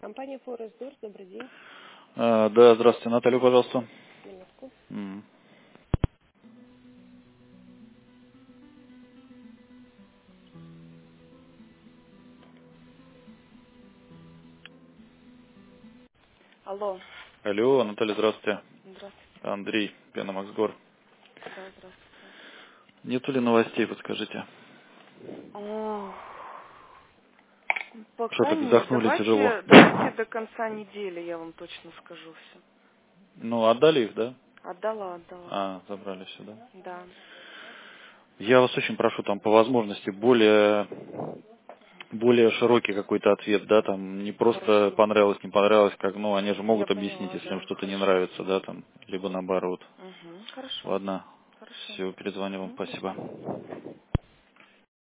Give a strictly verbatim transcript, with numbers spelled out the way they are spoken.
Компания Форестдор, добрый день. А, да, здравствуйте, Наталью, пожалуйста. Минутку. М. Алло. Алло, Наталья, здравствуйте. Здравствуйте. Андрей, Пеномаксгор. Да, здравствуйте. Нету ли новостей, подскажите? О, Что пока так нет. вздохнули тяжело? Давайте, давайте до конца недели, я вам точно скажу все. Ну, отдали их, да? Отдала, отдала. А, забрали все, да? Да. Я вас очень прошу, там, по возможности, более, более широкий какой-то ответ, да, там, не просто Хорошо. понравилось, не понравилось, как, ну, они же Я могут объяснить, поняла, если им да. что-то не Хорошо. нравится, да, там, либо наоборот. Угу. Хорошо. Ладно, Хорошо. все, перезвоню вам, Угу. спасибо.